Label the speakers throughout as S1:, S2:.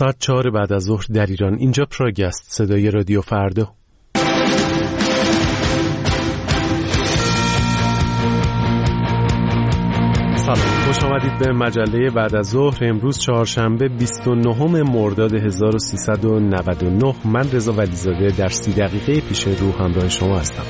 S1: ساعت 4 بعد از ظهر در ایران. اینجا پراگ است، صدای رادیو فردا. سلام، خوش آمدید به مجله بعد از ظهر. امروز چهارشنبه 29 مرداد 1399. من رضا ولیزاده در 30 دقیقه پیش رو همراه شما هستم.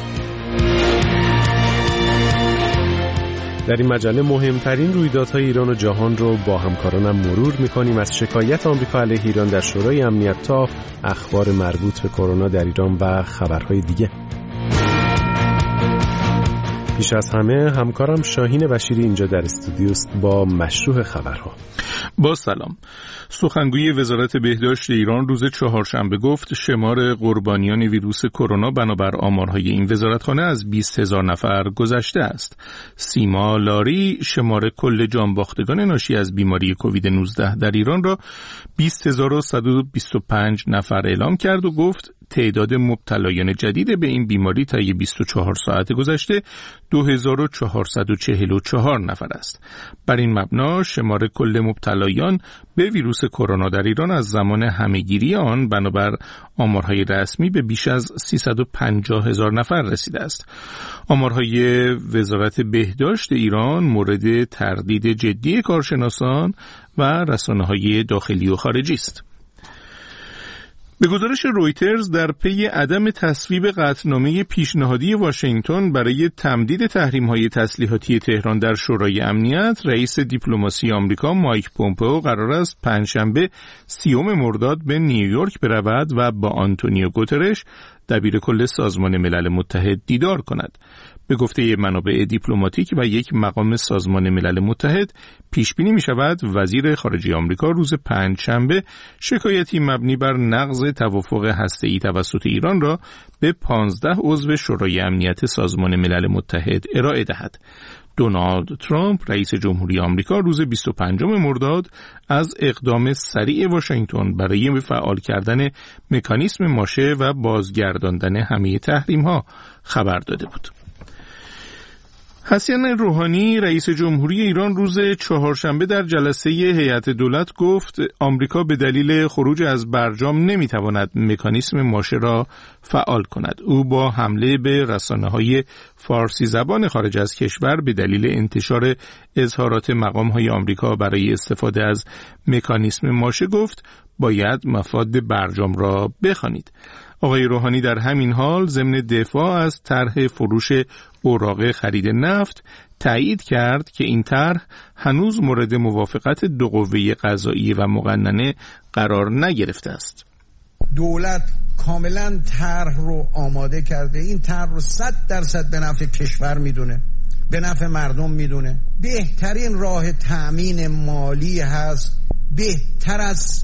S1: در این مجله مهمترین رویدادهای ایران و جهان رو با همکارانم مرور می‌کنیم، از شکایت آمریکا علیه ایران در شورای امنیت تا اخبار مربوط به کرونا در ایران و خبرهای دیگه. پیش از همه همکارم شاهین بشیری اینجا در استودیوست با مشروع خبرها.
S2: با سلام. سخنگوی وزارت بهداشت ایران روز چهارشنبه گفت شمار قربانیان ویروس کرونا بنابر آمارهای این وزارتخانه از 20,000 نفر گذشته است. سیما لاری شمار کل جانباختگان ناشی از بیماری کووید 19 در ایران را 20,125 نفر اعلام کرد و گفت تعداد مبتلایان جدید به این بیماری طی 24 ساعت گذشته 2,444 نفر است. بر این مبنا شمار کل مبتلایان به ویروس کرونا در ایران از زمان همهگیری آن بنابر آمارهای رسمی به بیش از 350,000 نفر رسیده است. آمارهای وزارت بهداشت ایران مورد تردید جدی کارشناسان و رسانه‌های داخلی و خارجی است. به گزارش رویترز در پی عدم تصویب قطعنامه پیشنهادی واشنگتن برای تمدید تحریم‌های تسلیحاتی تهران در شورای امنیت، رئیس دیپلماسی آمریکا مایک پومپئو قرار است پنجشنبه 30 مرداد به نیویورک برود و با آنتونیو گوترش دبیر کل سازمان ملل متحد دیدار کند. به گفته منابع دیپلماتیک و یک مقام سازمان ملل متحد پیش بینی می شود وزیر خارجه آمریکا روز پنجشنبه شکایتی مبنی بر نقض توافق هسته‌ای توسط ایران را به 15 عضو شورای امنیت سازمان ملل متحد ارائه دهد. دونالد ترامپ رئیس جمهوری آمریکا روز 25 مرداد از اقدام سریع واشنگتن برای فعال کردن مکانیسم ماشه و بازگرداندن همه تحریم‌ها خبر داده بود. حسن روحانی رئیس جمهوری ایران روز چهارشنبه در جلسه هیئت دولت گفت آمریکا به دلیل خروج از برجام نمیتواند مکانیسم ماشه را فعال کند. او با حمله به رسانه‌های فارسی زبان خارج از کشور به دلیل انتشار اظهارات مقام‌های آمریکا برای استفاده از مکانیسم ماشه گفت باید مفاد برجام را بخوانید. آقای روحانی در همین حال ضمن دفاع از طرح فروش اوراق خرید نفت تایید کرد که این طرح هنوز مورد موافقت دو قوه قضاییه و مقننه قرار نگرفته است.
S3: دولت کاملا طرح رو آماده کرده، این طرح رو 100% به نفع کشور میدونه، به نفع مردم میدونه. بهترین راه تأمین مالی هست، بهتر از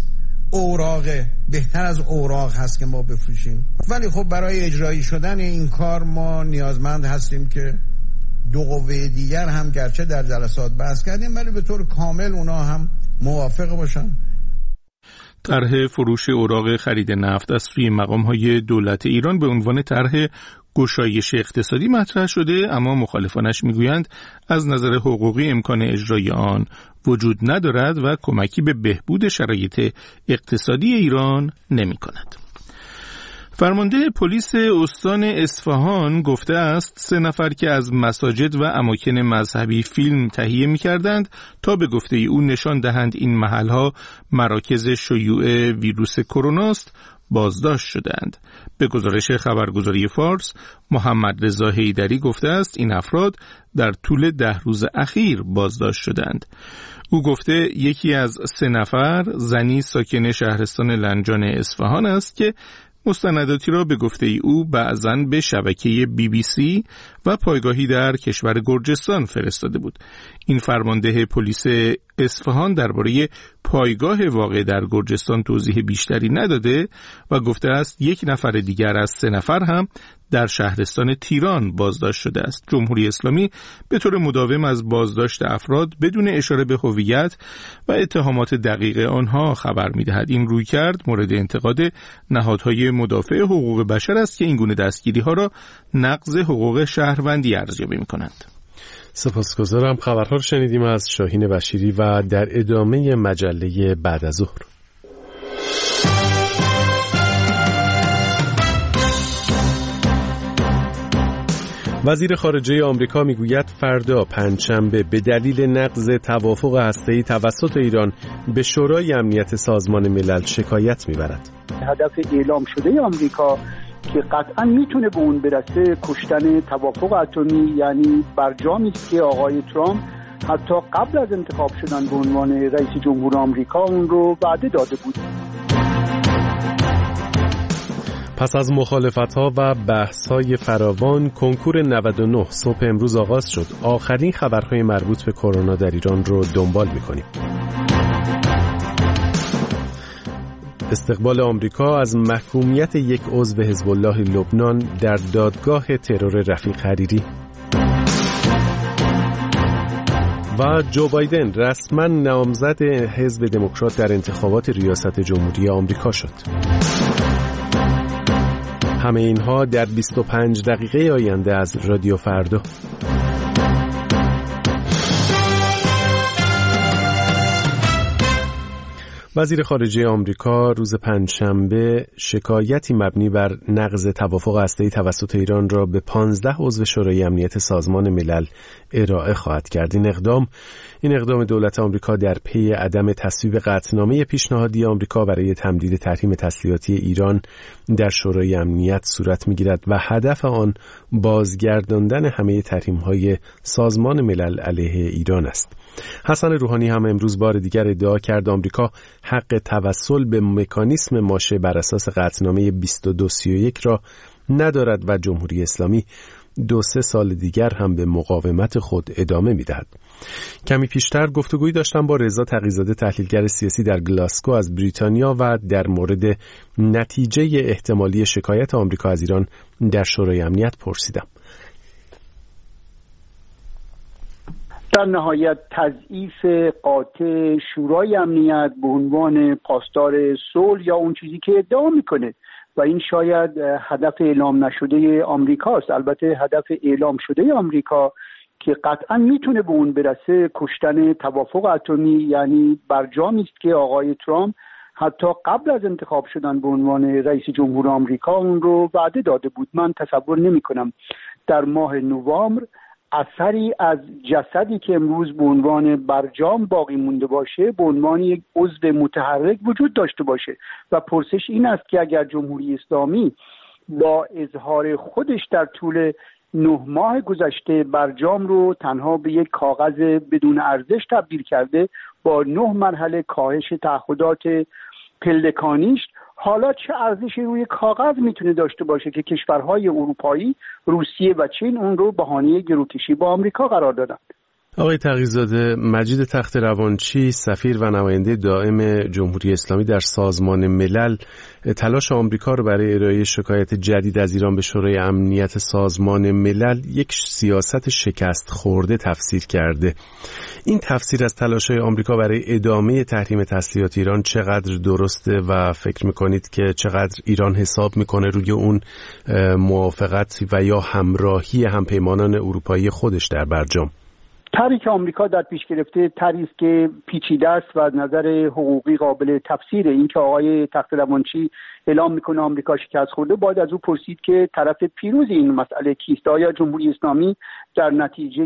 S3: اوراق هست که ما بفروشیم. ولی خب برای اجرایی شدن این کار ما نیازمند هستیم که دو قوه دیگر هم گرچه در جلسات بحث کردیم ولی به طور کامل اونا هم موافق باشن.
S2: طرح فروش اوراق خرید نفت از سوی مقام‌های دولت ایران به عنوان طرح گشایش اقتصادی مطرح شده، اما مخالفانش میگویند از نظر حقوقی امکان اجرای آن وجود ندارد و کمکی به بهبود شرایط اقتصادی ایران نمی کند. فرمانده پلیس استان اصفهان گفته است 3 نفر که از مساجد و اماکن مذهبی فیلم تهیه می کردند تا به گفته او نشان دهند این محلها مراکز شیوع ویروس کرونا است بازداشت شدند. به گزارش خبرگزاری فارس، محمد رضا حیدری گفته است این افراد در طول 10 روز اخیر بازداشت شدند. او گفته یکی از 3 نفر زنی ساکن شهرستان لنجان اصفهان است که مستنداتی را به گفته او بعضاً به شبکه BBC و پایگاهی در کشور گرجستان فرستاده بود. این فرمانده پلیس اصفهان درباره پایگاه واقع در گرجستان توضیح بیشتری نداده و گفته است 1 نفر دیگر از 3 نفر هم در شهرستان تیران بازداشت شده است. جمهوری اسلامی به طور مداوم از بازداشت افراد بدون اشاره به هویت و اتهامات دقیق آنها خبر می‌دهد. این رویکرد مورد انتقاد نهادهای مدافع حقوق بشر است که این گونه دستگیری‌ها را نقض حقوق شهروندی ارزیابی می‌کنند.
S1: سپاسگزارم. خبرها رو شنیدیم از شاهین بشیری و در ادامه مجله بعد از ظهر. وزیر خارجه آمریکا میگوید فردا پنجشنبه به دلیل نقض توافق هسته‌ای توسط ایران به شورای امنیت سازمان ملل شکایت میبرد.
S4: هدف اعلام شده آمریکا که قطعا میتونه به اون برسه کشتن توافق اتمی، یعنی برجامی است که آقای ترامپ حتی قبل از انتخاب شدن به عنوان رئیس جمهور آمریکا اون رو وعده داده بود.
S1: پس از مخالفت‌ها و بحث‌های فراوان، کنکور 99 صبح امروز آغاز شد. آخرین خبرهای مربوط به کرونا در ایران رو دنبال می‌کنیم. استقبال آمریکا از محکومیت یک عضو حزب الله لبنان در دادگاه ترور رفیق حریری. و جو بایدن رسما نامزد حزب دموکرات در انتخابات ریاست جمهوری آمریکا شد. همه اینها در 25 دقیقه آینده از رادیو فردا. وزیر خارجه آمریکا روز پنجشنبه شکایتی مبنی بر نقض توافق هسته‌ای توسط ایران را به 15 عضو شورای امنیت سازمان ملل ارائه خواهد کرد. این اقدام دولت آمریکا در پی عدم تصویب قطعنامه پیشنهادی آمریکا برای تمدید تحریم تسلیحاتی ایران در شورای امنیت صورت می‌گیرد و هدف آن بازگرداندن همه تحریم‌های سازمان ملل علیه ایران است. حسن روحانی هم امروز بار دیگر ادعا کرد آمریکا حق توسل به مکانیسم ماشه بر اساس قطعنامه 2231 را ندارد و جمهوری اسلامی 2-3 سال دیگر هم به مقاومت خود ادامه می‌دهد. کمی پیشتر گفتگویی داشتم با رضا تقی‌زاده، تحلیلگر سیاسی در گلاسگو از بریتانیا، و در مورد نتیجه احتمالی شکایت آمریکا از ایران در شورای امنیت پرسیدم.
S4: در نهایت تضعیف قاطع شورای امنیت به عنوان پاسدار صلح یا اون چیزی که ادعا میکنه و این شاید هدف اعلام نشده آمریکاست. البته هدف اعلام شده آمریکا که قطعا میتونه به اون برسه کشتن توافق اتمی، یعنی برجامی است که آقای ترامپ حتی قبل از انتخاب شدن به عنوان رئیس جمهور آمریکا اون رو وعده داده بود. من تصور نمی کنم در ماه نوامبر اثری از جسدی که امروز به عنوان برجام باقی مونده باشه به عنوان یک عضو متحرک وجود داشته باشه و پرسش این است که اگر جمهوری اسلامی با اظهار خودش در طول 9 ماه گذشته برجام رو تنها به یک کاغذ بدون ارزش تبدیل کرده با 9 مرحله کاهش تعهدات پلکانیش، حالا چه ارزشی روی کاغذ میتونه داشته باشه که کشورهای اروپایی، روسیه و چین اون رو بهانه گروکشی با آمریکا قرار دادن؟
S1: آقای تقی‌زاده، مجید تخت روانچی، سفیر و نماینده دائم جمهوری اسلامی در سازمان ملل، تلاش آمریکا رو برای ارائه شکایت جدید از ایران به شورای امنیت سازمان ملل یک سیاست شکست خورده تفسیر کرده. این تفسیر از تلاش‌های آمریکا برای ادامه تحریم تسلیحات ایران چقدر درسته و فکر می‌کنید که چقدر ایران حساب می‌کنه روی اون موافقت و یا همراهی همپیمانان اروپایی خودش در برجام؟
S4: طرحی که آمریکا در پیش گرفته طرحی است که پیچیده است و از نظر حقوقی قابل تفسیره. این که آقای تخت روانچی اعلام میکنه آمریکا شکست خورده، باید از او پرسید که طرف پیروز این مسئله کیست؟ آیا جمهوری اسلامی در نتیجه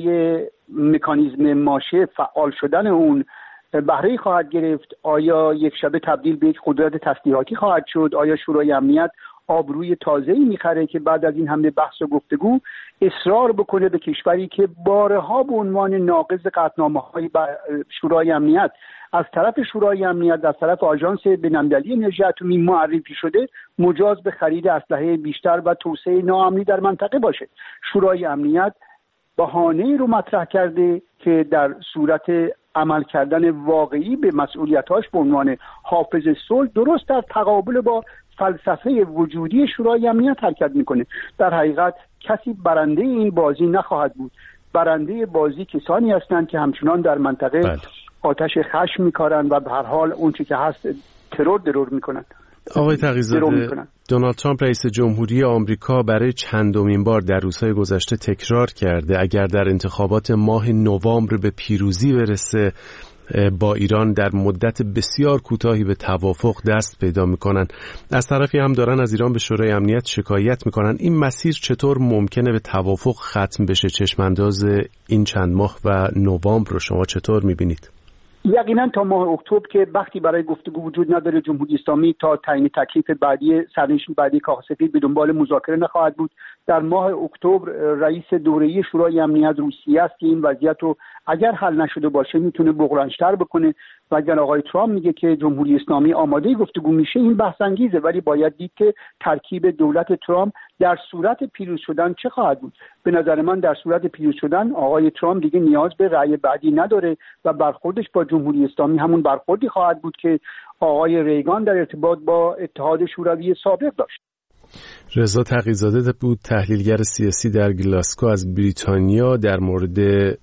S4: مکانیزم ماشه فعال شدن اون بهره خواهد گرفت؟ آیا یک شبه تبدیل به یک قدرت تسلیحاتی خواهد شد؟ آیا شورای امنیت آبروی تازه‌ای میخره که بعد از این همه بحث و گفتگو اصرار بکنه به کشوری که بارها به عنوان ناقض قطعنامه‌های شورای امنیت از طرف شورای امنیت از طرف آژانس بین‌المللی انرژی اتمی معرفی شده مجاز به خرید اسلحه بیشتر و توسعه ناامنی در منطقه باشه؟ شورای امنیت بهانه‌ای رو مطرح کرده که در صورت عمل کردن واقعی به مسئولیتاش به عنوان حافظ صلح درست در تقابل با فلسفه وجودی شورای امنیت حرکت میکنه. در حقیقت کسی برنده این بازی نخواهد بود. برنده بازی کسانی هستند که همچنان در منطقه آتش خشم میکارن و به هر حال اون چیزی که هست ترور میکنن.
S1: آقای تقی‌زاده، دونالد ترامپ رئیس جمهوری آمریکا برای چندمین بار در روزهای گذشته تکرار کرده اگر در انتخابات ماه نوامبر به پیروزی برسه با ایران در مدت بسیار کوتاهی به توافق دست پیدا میکنن، از طرفی هم دارن از ایران به شورای امنیت شکایت میکنن. این مسیر چطور ممکنه به توافق ختم بشه؟ چشمانداز این چند ماه و نوامبر رو شما چطور میبینید؟
S4: یقینا تا ماه اکتبر که وقتی برای گفتگو وجود نداره، جمهوری اسلامی تا تعیین تکلیف بعدی سرنشین بعدی کاخ سفید به دنبال مذاکره نخواهد بود. در ماه اکتبر رئیس دوره‌ای شورای امنیت روسیه است که این وضعیت رو اگر حل نشده باشه میتونه بغرنج‌تر بکنه و اگر آقای ترامپ میگه که جمهوری اسلامی آماده گفتگو میشه، این بحث انگیزه، ولی باید دید که ترکیب دولت ترامپ در صورت پیروز شدن چه خواهد بود. به نظر من در صورت پیروز شدن آقای ترامپ دیگه نیاز به رأی بعدی نداره و برخوردش با جمهوری اسلامی همون برخوردی خواهد بود که آقای ریگان در ارتباط با اتحاد شوروی سابق داشت.
S1: رضا تقی‌زاده بود، تحلیلگر سیاسی در گلاسکو از بریتانیا، در مورد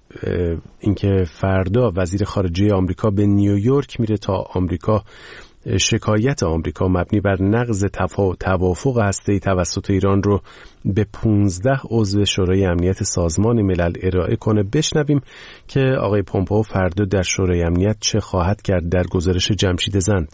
S1: اینکه فردا وزیر خارجه آمریکا به نیویورک میره تا آمریکا شکایت آمریکا مبنی بر نقض توافق هسته‌ای توسط ایران رو به 15 عضو شورای امنیت سازمان ملل ارائه کنه. بشنویم که آقای پومپئو فردا در شورای امنیت چه خواهد کرد در گزارش جمشید زند.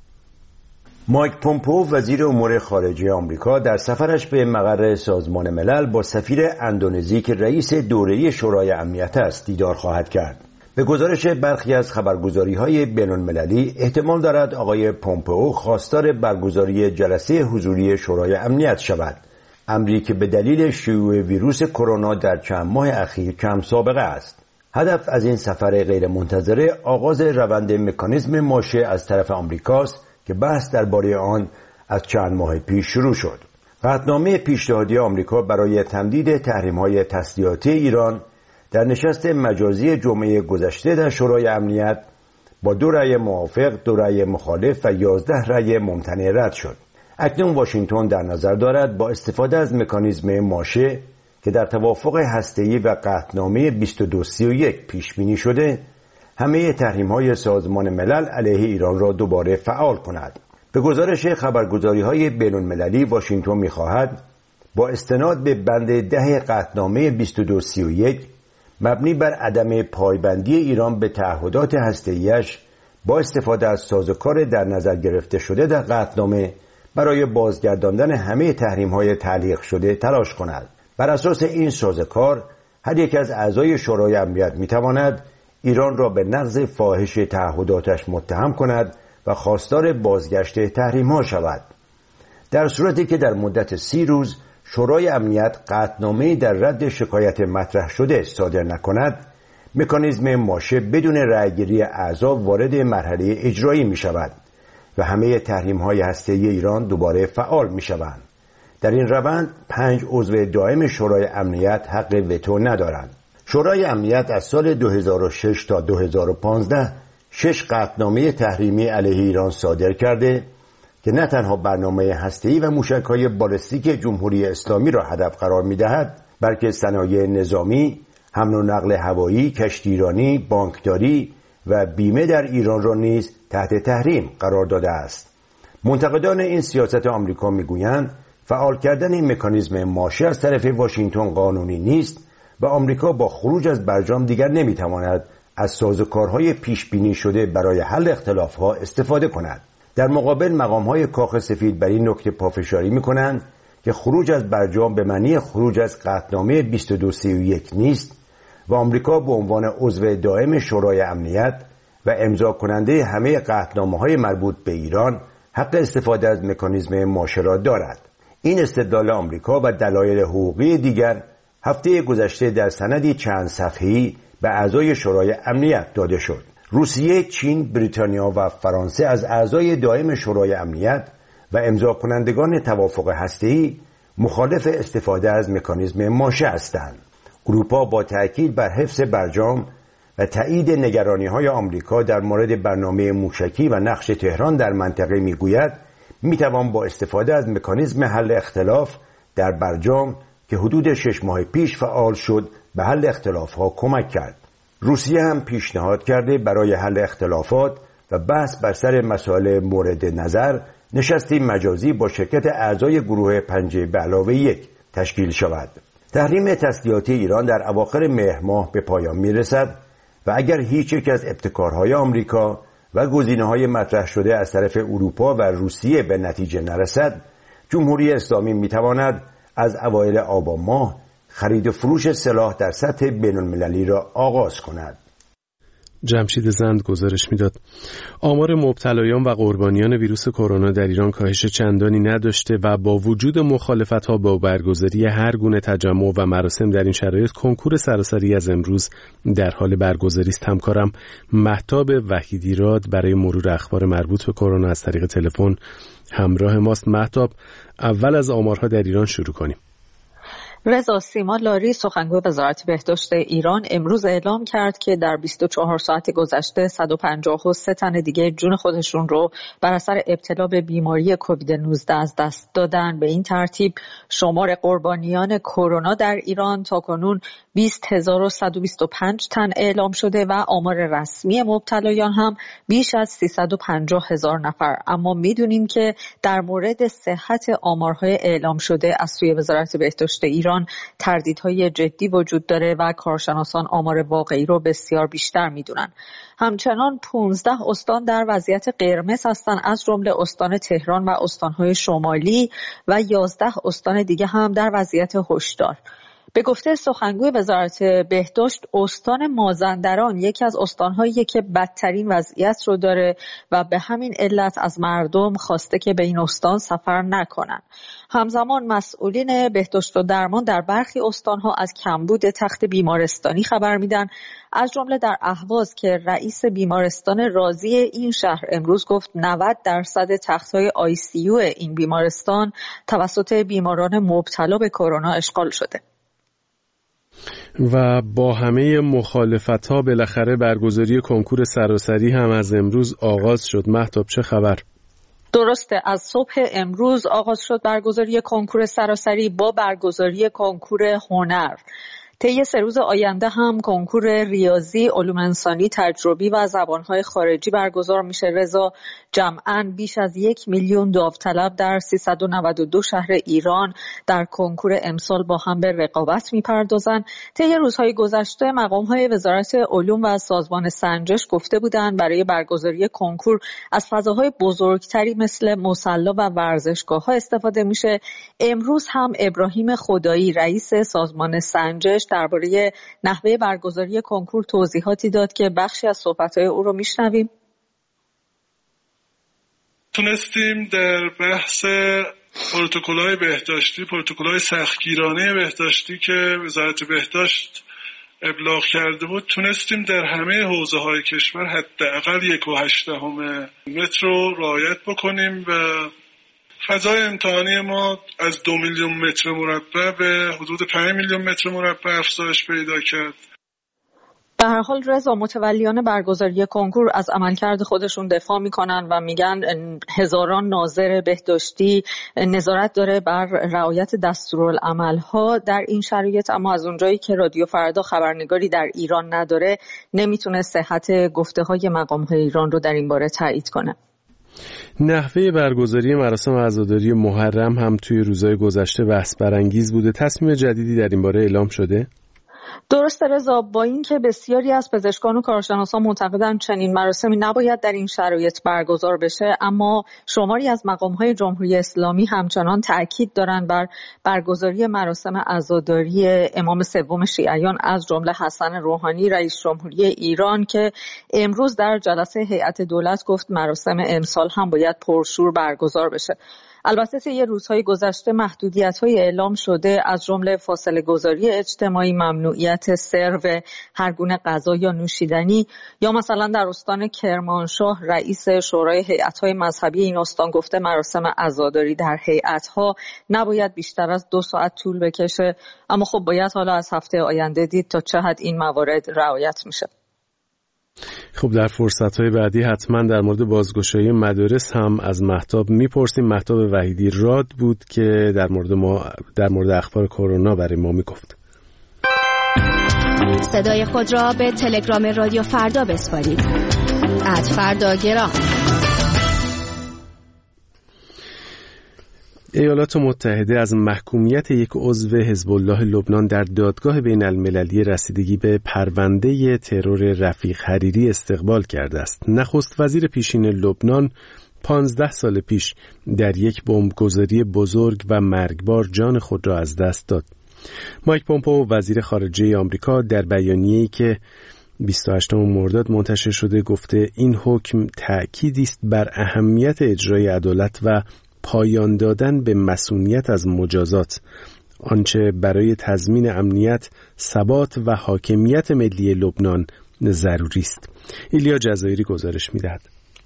S5: مایک پومپئو وزیر امور خارجه آمریکا در سفرش به مقر سازمان ملل با سفیر اندونزی که رئیس دوره‌ای شورای امنیت است دیدار خواهد کرد. به گزارش برخی از خبرگزاری‌های بین‌المللی احتمال دارد آقای پومپئو خواستار برگزاری جلسه حضوری شورای امنیت شود، امری که به دلیل شیوع ویروس کرونا در چند ماه اخیر کم سابقه است. هدف از این سفر غیرمنتظره آغاز روند مکانیزم ماشه از طرف آمریکاست که بحث درباره آن از چند ماه پیش شروع شد. قطعنامه پیشنهادی آمریکا برای تمدید تحریم‌های تسلیحاتی ایران در نشست مجازی جمعه گذشته در شورای امنیت با 2 رأی موافق، 2 رأی مخالف و 11 رأی ممتنع رد شد. اکنون واشنگتن در نظر دارد با استفاده از مکانیزم ماشه که در توافق هسته‌ای و قطعنامه 2231 پیش بینی شده، همه تحریم‌های سازمان ملل علیه ایران را دوباره فعال کند. به گزارش خبرگزاری‌های بین‌المللی واشنگتن می‌خواهد با استناد به بند 10 قطعنامه 2231 مبنی بر عدم پایبندی ایران به تعهدات هسته‌ایش با استفاده از سازوکار در نظر گرفته شده در قطعنامه برای بازگرداندن همه تحریم‌های تعلیق شده تلاش کند. بر اساس این سازوکار هر یک از اعضای شورای امنیت می‌تواند ایران را به نقض فاحش تعهداتش متهم کند و خواستار بازگشت تحریم‌ها شود. در صورتی که در مدت 30 روز شورای امنیت قطعنامه‌ای در رد شکایت مطرح شده صادر نکند، مکانیزم ماشه بدون رأیگیری اعضا وارد مرحله اجرایی می شود و همه تحریم‌های هسته‌ای ایران دوباره فعال می شوند. در این روند 5 عضو دائم شورای امنیت حق وتو ندارند. شورای امنیت از سال 2006 تا 2015 6 قطعنامه تحریمی علیه ایران صادر کرده که نه تنها برنامه هسته‌ای و موشک‌های بالستیک جمهوری اسلامی را هدف قرار می‌دهد، بلکه صنایع نظامی، حمل و نقل هوایی، کشتیرانی، بانکداری و بیمه در ایران را نیز تحت تحریم قرار داده است. منتقدان این سیاست آمریکا می‌گویند فعال کردن این مکانیزم ماشه از طرف واشنگتن قانونی نیست و آمریکا با خروج از برجام دیگر نمی‌تواند از سازوکارهای پیش بینی شده برای حل اختلاف‌ها استفاده کند. در مقابل مقام‌های کاخ سفید بر این نکته پافشاری می‌کنند که خروج از برجام به معنی خروج از قطعنامه 2231 نیست و آمریکا به عنوان عضو دائم شورای امنیت و امضا کننده همه قطعنامه‌های مربوط به ایران حق استفاده از مکانیزم ماشه را دارد. این استدلال آمریکا و دلایل حقوقی دیگر هفته گذشته در سندی چند صفحه‌ای به اعضای شورای امنیت داده شد. روسیه، چین، بریتانیا و فرانسه از اعضای دائم شورای امنیت و امضا کنندگان توافق هسته‌ای مخالف استفاده از مکانیزم ماشه هستند. اروپا با تأکید بر حفظ برجام و تایید نگرانی‌های آمریکا در مورد برنامه موشکی و نقش تهران در منطقه می‌گوید می‌توان با استفاده از مکانیزم حل اختلاف در برجام که حدود 6 ماه پیش فعال شد به حل اختلاف‌ها کمک کرد. روسیه هم پیشنهاد کرده برای حل اختلافات و بحث بر سر مسائل مورد نظر نشستی مجازی با شرکت اعضای گروه 5+1 تشکیل شود. تحریم تسلیحاتی ایران در اواخر مهر ماه به پایان میرسد و اگر هیچ یک از ابتکارهای آمریکا و گزینه‌های مطرح شده از طرف اروپا و روسیه به نتیجه نرسد، جمهوری اسلامی میتواند از اوایل آبان ماه خرید و فروش سلاح در سطح بین‌المللی را آغاز کند.
S1: جمشید زند گزارش میداد. آمار مبتلایان و قربانیان ویروس کرونا در ایران کاهش چندانی نداشته و با وجود مخالفت‌ها با برگزاری هر گونه تجمع و مراسم در این شرایط کنکور سراسری از امروز در حال برگزاری است. همکارم مهتاب وحیدیراد برای مرور اخبار مربوط به کرونا از طریق تلفن همراه ماست. مهتاب، اول از آمارها در ایران شروع کنیم.
S6: رضا، سیما لاری سخنگوی وزارت بهداشت ایران امروز اعلام کرد که در 24 ساعت گذشته 153 تن دیگه جون خودشون رو بر اثر ابتلا به بیماری کووید 19 از دست دادن. به این ترتیب شمار قربانیان کرونا در ایران تاکنون 20125 تن اعلام شده و آمار رسمی مبتلایان هم بیش از 350,000 نفر. اما میدونیم که در مورد صحت آمارهای اعلام شده از سوی وزارت بهداشت ایران تردیدهای جدی وجود داره و کارشناسان آمار واقعی رو بسیار بیشتر میدونن. همچنان 15 استان در وضعیت قرمز هستن، از جمله استان تهران و استانهای شمالی و 11 استان دیگه هم در وضعیت هشدار. به گفته سخنگوی وزارت بهداشت، استان مازندران یکی از استانهایی که بدترین وضعیت رو داره و به همین علت از مردم خواسته که به این استان سفر نکنن. همزمان مسئولین بهداشت و درمان در برخی استانها از کمبود تخت بیمارستانی خبر میدن، از جمله در اهواز که رئیس بیمارستان رازی این شهر امروز گفت 90% تخت‌های ICU این بیمارستان توسط بیماران مبتلا به کرونا اشغال شده.
S1: و با همه مخالفت‌ها بالاخره برگزاری کنکور سراسری هم از امروز آغاز شد. مهتاب، چه خبر؟
S6: درسته، از صبح امروز آغاز شد برگزاری کنکور سراسری با برگزاری کنکور هنر. طی 3 روز آینده هم کنکور ریاضی، علوم انسانی، تجربی و زبانهای خارجی برگزار میشه. رضا، جمعاً بیش از 1 میلیون داوطلب در 392 شهر ایران در کنکور امسال با هم به رقابت میپردازن. طی روزهای گذشته مقامهای وزارت علوم و سازمان سنجش گفته بودند برای برگزاری کنکور از فضاهای بزرگتری مثل مصلی و ورزشگاه‌ها استفاده میشه. امروز هم ابراهیم خدایی رئیس سازمان سنجش درباره نحوه برگزاری کنکور توضیحاتی داد که بخشی از صحبت‌های او رو میشنویم.
S7: تونستیم در بحث پروتکل‌های بهداشتی، پروتکل‌های سختگیرانه بهداشتی که وزارت بهداشت ابلاغ کرده بود، تونستیم در همه حوزه‌های کشور حداقل 1.8 متر رو رعایت بکنیم و فضای امتحانی ما از 2 میلیون متر مربع به حدود 5 میلیون متر مربع افزایش پیدا کرد.
S6: به هر حال رضا، متولیان برگزاری کنکور از عملکرد خودشون دفاع میکنن و میگن هزاران ناظر بهداشتی نظارت داره بر رعایت دستورالعمل‌ها در این شرایط، اما از اونجایی که رادیو فردا خبرنگاری در ایران نداره نمیتونه صحت گفته‌های مقام‌های ایران رو در این باره تایید کنه.
S1: نحوه برگزاری مراسم عزاداری محرم هم توی روزهای گذشته بحث برانگیز بوده. تصمیم جدیدی در این باره اعلام شده؟
S6: درسته رضا، با اینکه بسیاری از پزشکان و کارشناسان معتقدند چنین مراسمی نباید در این شرایط برگزار بشه، اما شماری از مقام‌های جمهوری اسلامی همچنان تأکید دارند بر برگزاری مراسم عزاداری امام سوم شیعیان از جمله حسن روحانی رئیس جمهوری ایران که امروز در جلسه هیئت دولت گفت مراسم امسال هم باید پرشور برگزار بشه. البته طی روزهای گذشته محدودیت‌های اعلام شده، از جمله فاصله گذاری اجتماعی، ممنوعیت سرو هر گونه غذا یا نوشیدنی، یا مثلا در استان کرمانشاه رئیس شورای هیئت‌های مذهبی این استان گفته مراسم عزاداری در هیئت‌ها نباید بیشتر از 2 ساعت طول بکشه. اما خب باید حالا از هفته آینده دید تا چه حد این موارد رعایت میشه.
S1: خب در فرصت‌های بعدی حتما در مورد بازگشایی مدارس هم از مهتاب میپرسیم. مهتاب وحیدیراد بود که در مورد اخبار کرونا برای ما میگفت.
S8: صدای خود را به تلگرام رادیو فردا بسپارید. @فرداگرام.
S1: ایالات متحده از محکومیت یک عضو حزب الله لبنان در دادگاه بین المللی رسیدگی به پرونده ترور رفیق حریری استقبال کرده است. نخست وزیر پیشین لبنان 15 سال پیش در یک بمبگذاری بزرگ و مرگبار جان خود را از دست داد. مایک پومپئو وزیر خارجه آمریکا در بیانیه‌ای که 28 مرداد منتشر شده گفته این حکم تأکیدی است بر اهمیت اجرای عدالت و پایان دادن به مصونیت از مجازات، آنچه برای تضمین امنیت، ثبات و حاکمیت ملی لبنان ضروری است. ایلیا جزایری گزارش می‌دهد.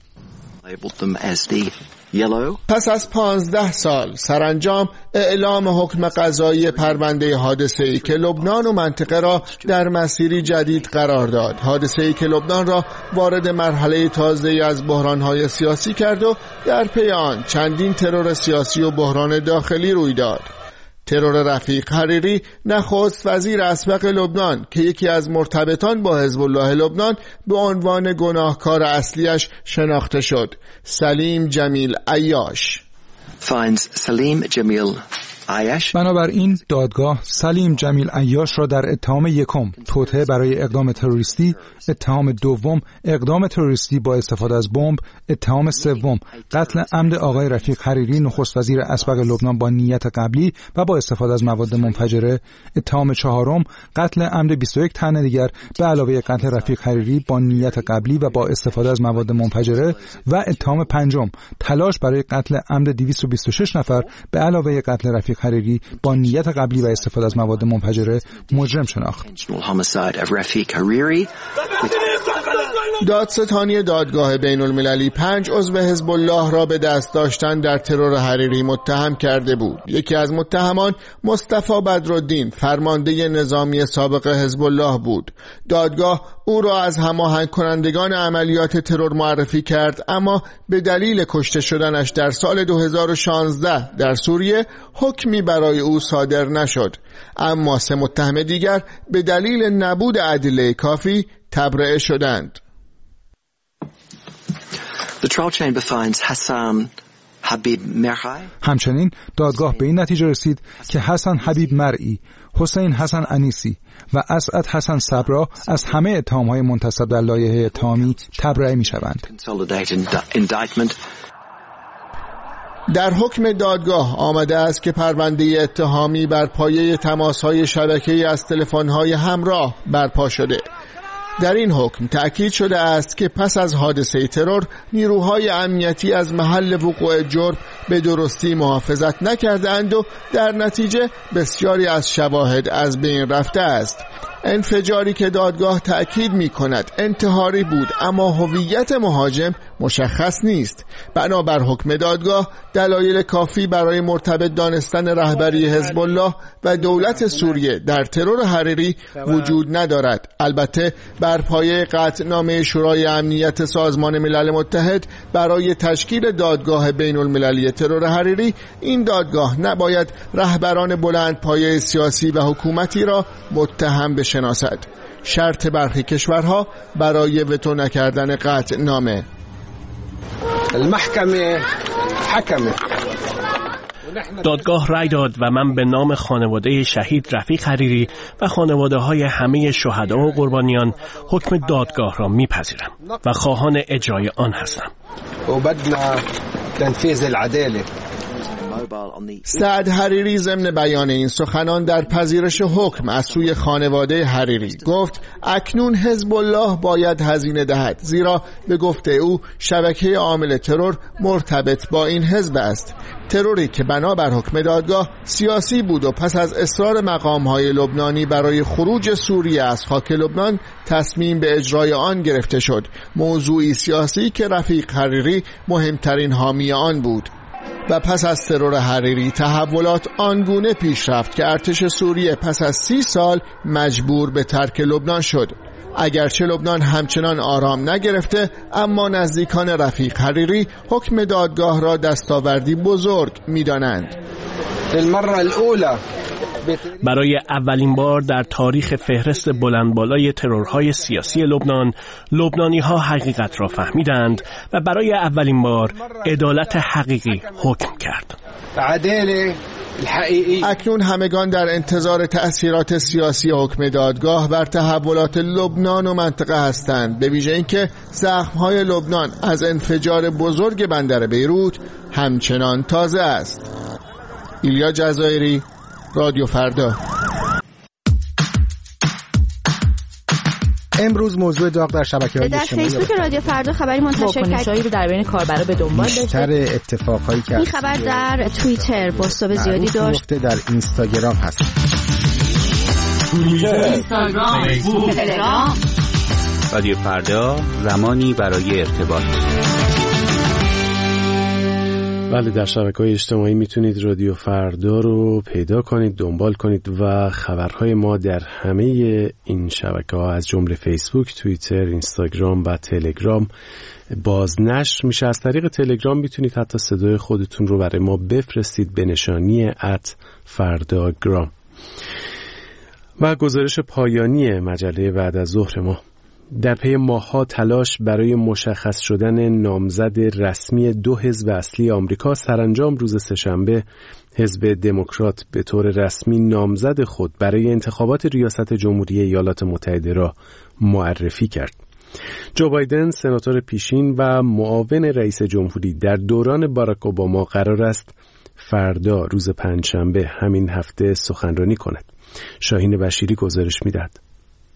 S9: پس از 15 سال سرانجام اعلام حکم قضایی پرونده حادثه‌ای که لبنان و منطقه را در مسیری جدید قرار داد، حادثه‌ای که لبنان را وارد مرحله تازه‌ای از بحران‌های سیاسی کرد و در پی آن چندین ترور سیاسی و بحران داخلی روی داد. ترور رفیق حریری نخست وزیر اسبق لبنان که یکی از مرتبطان با حزب الله لبنان به عنوان گناهکار اصلیش شناخته شد. سلیم جمیل عیاش.
S10: بنابراین دادگاه سلیم جمیل عیاش را در اتهام یکم توطئه برای اقدام تروریستی، اتهام دوم اقدام تروریستی با استفاده از بمب، اتهام سوم قتل عمد آقای رفیق حریری نخست وزیر اسبق لبنان با نیت قبلی و با استفاده از مواد منفجره، اتهام چهارم قتل عمد 21 تن دیگر به علاوه قتل رفیق حریری با نیت قبلی و با استفاده از مواد منفجره و اتهام پنجم تلاش برای قتل عمد 226 نفر به علاوه قتل رفیق حریری با نیت قبلی و استفاده از مواد منفجره مجرم شناخت.
S9: دادستانی دادگاه بین المللی 5 عضو حزب الله را به دست داشتن در ترور حریری متهم کرده بود. یکی از متهمان مصطفی بدرالدین فرمانده نظامی سابق حزب الله بود. دادگاه او را از هماهنگ کنندگان عملیات ترور معرفی کرد، اما به دلیل کشته شدنش در سال 2016 در سوریه حکمی برای او صادر نشد. اما 3 متهم دیگر به دلیل نبود ادله کافی تبرئه شدند.
S10: همچنین دادگاه به این نتیجه رسید که حسن حبیب مرئی، حسین حسن انیسی و اسعد حسن صبرا از همه اتهام‌های منتسب در لایحه اتهامی تبرئه می‌شوند.
S9: در حکم دادگاه آمده است که پرونده اتهامی بر پایه تماس‌های شبکه‌ای از تلفن‌های همراه برپا شده. در این حکم تأکید شده است که پس از حادثه ترور نیروهای امنیتی از محل وقوع جرم به درستی محافظت نکردند و در نتیجه بسیاری از شواهد از بین رفته است. انفجاری که دادگاه تأکید می کند انتحاری بود، اما هویت مهاجم مشخص نیست. بنابر حکم دادگاه دلایل کافی برای مرتبط دانستن رهبری حزب الله و دولت سوریه در ترور حریری وجود ندارد. البته بر پایه قطعنامه شورای امنیت سازمان ملل متحد برای تشکیل دادگاه بین المللی ترور حریری، این دادگاه نباید رهبران بلند پایه سیاسی و حکومتی را متهم بشناسد. شرط برخی کشورها برای وتو نکردن قطعنامه.
S11: دادگاه رأی داد و من به نام خانواده شهید رفیق حریری و خانواده های همه شهدا و قربانیان حکم دادگاه را میپذیرم و خواهان اجرای آن هستم.
S12: وبدنا تنفيذ العدالة.
S9: سعد حریری ضمن بیان این سخنان در پذیرش حکم از سوی خانواده حریری گفت اکنون حزب الله باید هزینه دهد، زیرا به گفته او شبکه عامل ترور مرتبط با این حزب است. تروری که بنابر حکم دادگاه سیاسی بود و پس از اصرار مقام‌های لبنانی برای خروج سوریه از خاک لبنان تصمیم به اجرای آن گرفته شد. موضوعی سیاسی که رفیق حریری مهمترین حامی آن بود. و پس از ترور حریری تحولات آنگونه پیش رفت که ارتش سوریه پس از 30 سال مجبور به ترک لبنان شد. اگرچه لبنان همچنان آرام نگرفته، اما نزدیکان رفیق حریری حکم دادگاه را دستاوردی بزرگ می‌دانند.
S12: للمرة الأولى
S11: برای اولین بار در تاریخ فهرست بلندبالای ترورهای سیاسی لبنان، لبنانی‌ها حقیقت را فهمیدند و برای اولین بار عدالت حقیقی حکم کرد.
S9: اکنون همگان در انتظار تأثیرات سیاسی حکم دادگاه بر تحولات لبنان و منطقه هستند، به ویژه اینکه زخم‌های لبنان از انفجار بزرگ بندر بیروت همچنان تازه است. ایلیا جزایری، رادیو فردا.
S13: امروز موضوع داغ در شبکه‌های اجتماعی
S8: در فیسبوک رادیو فردا خبری منتشر کرد رو در بین کاربرا به دنبال داشت.
S13: بیشتر اتفاقایی که
S8: این خبر در توییتر پست زیادی داشت.
S13: در اینستاگرام هست.
S8: اینستاگرام، فیسبوک، تلگرام.
S14: رادیو فردا، زمانی برای ارتباط.
S1: بله، در شبکه‌های اجتماعی میتونید رادیو فردا رو پیدا کنید، دنبال کنید و خبرهای ما در همه این شبکه‌ها از جمله فیسبوک، توییتر، اینستاگرام و تلگرام بازنشر میشه. از طریق تلگرام میتونید حتی صدای خودتون رو برای ما بفرستید به نشانی @فرداگرام. و گزارش پایانی مجله بعد از ظهر ما: در پی ماه‌ها تلاش برای مشخص شدن نامزد رسمی 2 حزب اصلی آمریکا، سرانجام روز سه‌شنبه حزب دموکرات به طور رسمی نامزد خود برای انتخابات ریاست جمهوری ایالات متحده را معرفی کرد. جو بایدن، سناتور پیشین و معاون رئیس جمهوری در دوران باراک اوباما، قرار است فردا روز پنجشنبه همین هفته سخنرانی کند. شاهین بشیری گزارش می‌دهد.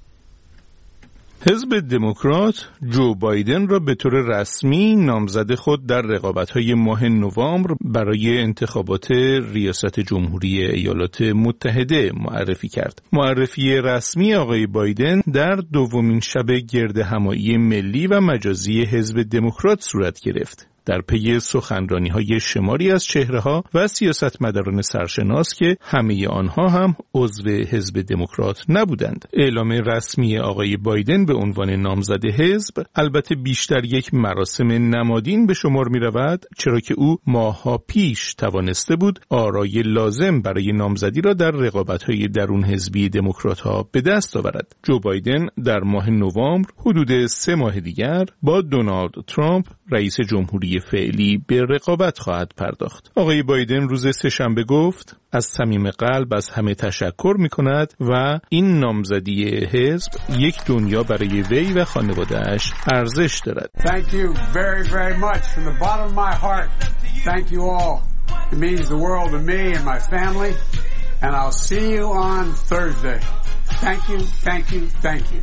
S2: حزب دموکرات جو بایدن را به طور رسمی نامزد خود در رقابت‌های ماه نوامبر برای انتخابات ریاست جمهوری ایالات متحده معرفی کرد. معرفی رسمی آقای بایدن در دومین شب گردهمایی ملی و مجازی حزب دموکرات صورت گرفت، در پی سخنرانی‌های شماری از چهره‌ها و سیاستمداران سرشناس که همه آنها هم عضو حزب دموکرات نبودند. اعلام رسمی آقای بایدن به عنوان نامزد حزب البته بیشتر یک مراسم نمادین به شمار می‌رود، چرا که او ماه‌ها پیش توانسته بود آرای لازم برای نامزدی را در رقابت‌های درون حزبی دموکرات‌ها به دست آورد. جو بایدن در ماه نوامبر، حدود 3 ماه دیگر، با دونالد ترامپ رئیس جمهوری فعلی به رقابت خواهد پرداخت. آقای بایدن روز سه‌شنبه گفت از صمیم قلب از همه تشکر می‌کند و این نامزدی حزب یک دنیا برای وی و خانواده‌اش ارزش دارد.
S15: Thank you very very much from the bottom of my heart. Thank you all. It means the world to me and my family and I'll see you on Thursday. Thank you, thank you, thank you.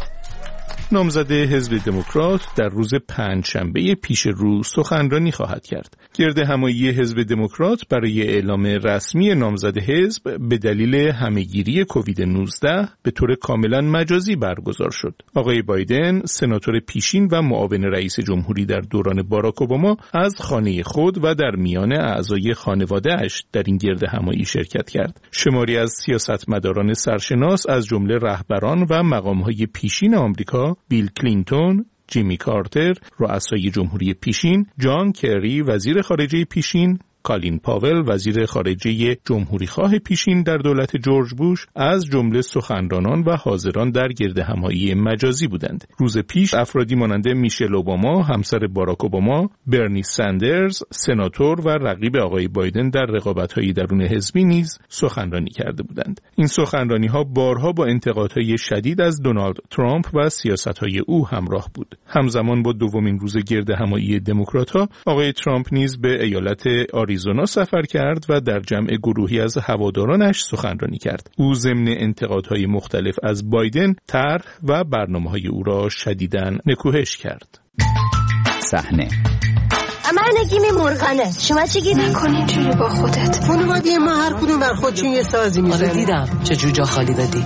S2: نامزد حزب دموکرات در روز پنجشنبه پیش رو سخنرانی خواهد کرد. گردهمایی حزب دموکرات برای اعلام رسمی نامزد حزب به دلیل همهگیری کووید 19 به طور کاملا مجازی برگزار شد. آقای بایدن، سناتور پیشین و معاون رئیس جمهوری در دوران باراک اوباما، از خانه خود و در میان اعضای خانواده‌اش در این گردهمایی شرکت کرد. شماری از سیاستمداران سرشناس از جمله رهبران و مقام‌های پیشین آمریکا، بیل کلینتون، جیمی کارتر، رؤسای جمهوری پیشین، جان کری وزیر خارجه پیشین، کالین پاول وزیر خارجه جمهوریخواه پیشین در دولت جورج بوش از جمله سخنرانان و حاضران در گردهمایی مجازی بودند. روز پیش افرادی مانند میشل اوباما، همسر باراک اوباما، برنی سندرز، سناتور و رقیب آقای بایدن در رقابت‌های درون حزبی نیز سخنرانی کرده بودند. این سخنرانی‌ها بارها با انتقادهای شدید از دونالد ترامپ و سیاست‌های او همراه بود. همزمان با دومین روز گردهمایی دموکرات‌ها، آقای ترامپ نیز به ایالت آریزونا سفر کرد و در جمع گروهی از هوادارانش سخنرانی کرد. او ضمن انتقادهای مختلف از بایدن، طرح و برنامه‌های او را شدیداً نکوهش کرد.
S16: صحنه
S17: من نگیم مرغنه. شما چی گیری؟
S18: نکن اینجوری با خودت.
S19: خانواده ما هر کدوم بر خودشون یه سازی میزنن.
S20: آره دیدم چه جور جا خالی دادی.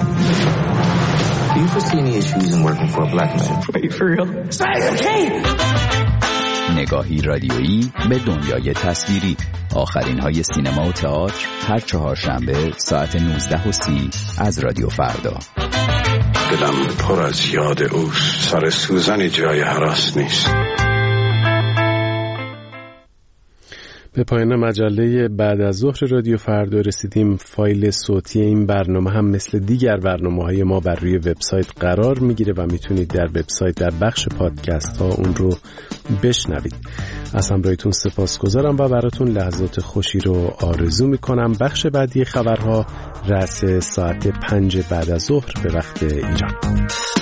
S21: Do you foresee any issues in working for a black man?
S18: Are you for real?
S16: نگاهی رادیویی به دنیای تصویری. آخرین های سینما و تئاتر هر چهارشنبه ساعت 19:30 از رادیو فردا.
S21: دلم پر از یاد اوست. سر سوزنی جای هراس نیست.
S1: به پایان مجله بعد از ظهر رادیو فردا رسیدیم. فایل صوتی این برنامه هم مثل دیگر برنامه‌های ما بر روی وبسایت قرار میگیره و میتونید در وبسایت در بخش پادکست ها اون رو بشنوید. از همراهیتون سپاسگزارم و براتون لحظات خوشی رو آرزو میکنم. بخش بعدی خبرها رأس ساعت 5 بعد از ظهر به وقت ایران.